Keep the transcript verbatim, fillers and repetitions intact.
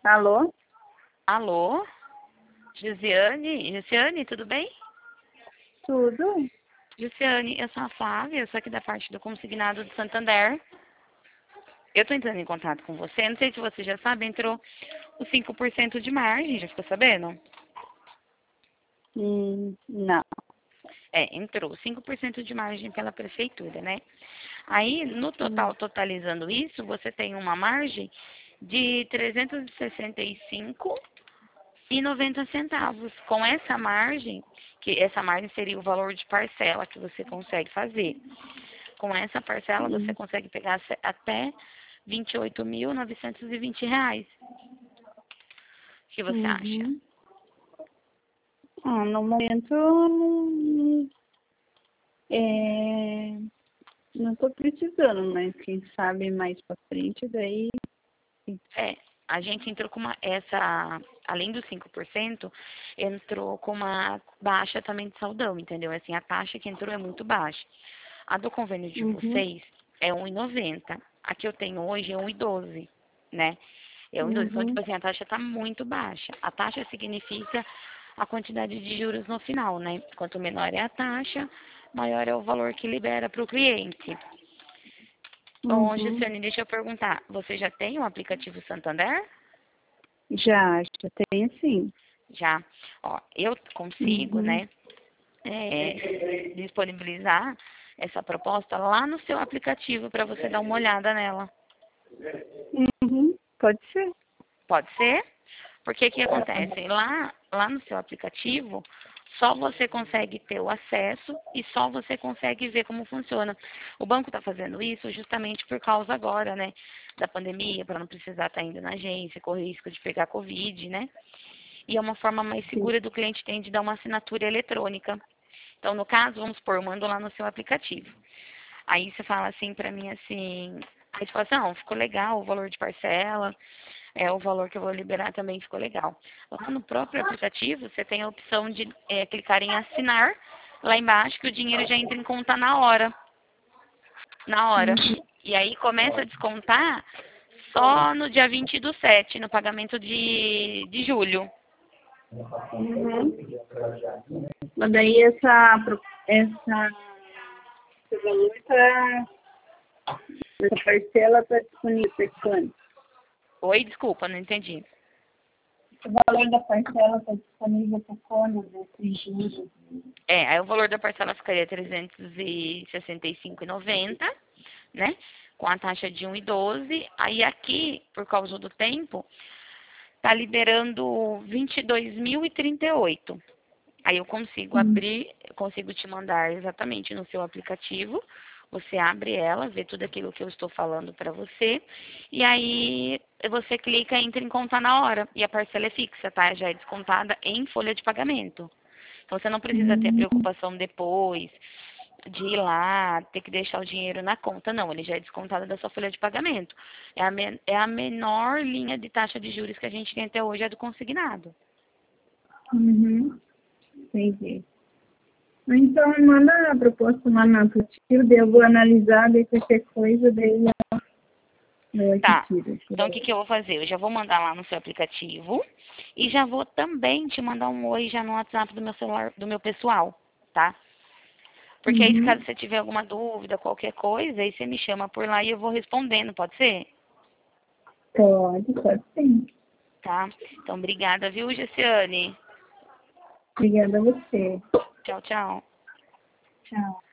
Alô? Alô? Gisiane? Gisiane, tudo bem? Tudo? Gisiane, eu sou a Flávia, eu sou aqui da parte do Consignado de Santander. Eu tô entrando em contato com você, não sei se você já sabe, entrou os cinco por cento de margem, já ficou sabendo? Hum, não. É, entrou cinco por cento de margem pela prefeitura, né? Aí, no Hum, total, totalizando isso, você tem uma margem de trezentos e sessenta e cinco e noventa centavos. Com essa margem, que essa margem seria o valor de parcela que você consegue fazer. Com essa parcela, você hum, consegue pegar se- até vinte e oito mil novecentos e vinte reais. O que você acha? uhum. Ah, no momento, não, é, não tô precisando, mas quem sabe mais pra frente, daí... É, a gente entrou com uma, essa, além dos cinco por cento, entrou com uma baixa também de saldão, entendeu? Assim, a taxa que entrou é muito baixa. A do convênio de Uhum, vocês é um e noventa. A que eu tenho hoje é um e doze, né? É um e doze. Então, uhum, tipo assim, a taxa está muito baixa. A taxa significa a quantidade de juros no final, né? Quanto menor é a taxa, maior é o valor que libera para o cliente. Ô, uhum. Gessiane, deixa eu perguntar. Você já tem o aplicativo Santander? Já, já tem sim. Já. Ó, eu consigo, Uhum, né, é, disponibilizar essa proposta lá no seu aplicativo para você dar uma olhada nela. uhum, pode ser. Pode ser? Porque o que acontece? Lá, lá no seu aplicativo, só você consegue ter o acesso e só você consegue ver como funciona. O banco está fazendo isso justamente por causa agora, né, da pandemia, para não precisar estar indo na agência, correr risco de pegar Covid, né? E é uma forma mais Sim. segura do cliente tem de dar uma assinatura eletrônica. Então, no caso, vamos supor, eu mando lá no seu aplicativo. Aí você fala assim para mim assim, aí você fala assim, não, ficou legal o valor de parcela, é o valor que eu vou liberar também ficou legal. Lá no próprio aplicativo, você tem a opção de é, clicar em assinar lá embaixo, que o dinheiro já entra em conta na hora. Na hora. Uhum, E aí começa a descontar só no dia vinte do sete, no pagamento de, de julho. uhum. Mas daí essa, pro- essa, esse valor tá, essa parcela está disponível para quando? Oi, desculpa, não entendi. O valor da parcela está disponível para quando? Desses juros? É, aí o valor da parcela ficaria trezentos e sessenta e cinco e noventa, né? Com a taxa de um e doze. Aí aqui, por causa do tempo, tá liberando vinte e dois mil e trinta e oito. Aí eu consigo Hum, abrir, eu consigo te mandar exatamente no seu aplicativo. Você abre ela, vê tudo aquilo que eu estou falando para você. E aí você clica e entra em conta na hora. E a parcela é fixa, tá? Já é descontada em folha de pagamento. Então você não precisa ter hum, preocupação depois de ir lá, ter que deixar o dinheiro na conta. Não, ele já é descontado da sua folha de pagamento. É a, men é a menor linha de taxa de juros que a gente tem até hoje, é do consignado. uhum, entendi. Então, manda a proposta lá no aplicativo, daí eu vou analisar, daí qualquer coisa, daí eu te Tá. tiro. Então, o que, que eu vou fazer? Eu já vou mandar lá no seu aplicativo e já vou também te mandar um oi já no WhatsApp do meu celular, do meu pessoal, tá? Porque aí, se caso Uhum. você tiver alguma dúvida, qualquer coisa, aí você me chama por lá e eu vou respondendo, pode ser? Pode, pode sim. Tá? Então, obrigada, viu, Gessiane? Obrigada a você. Tchau, tchau. Tchau.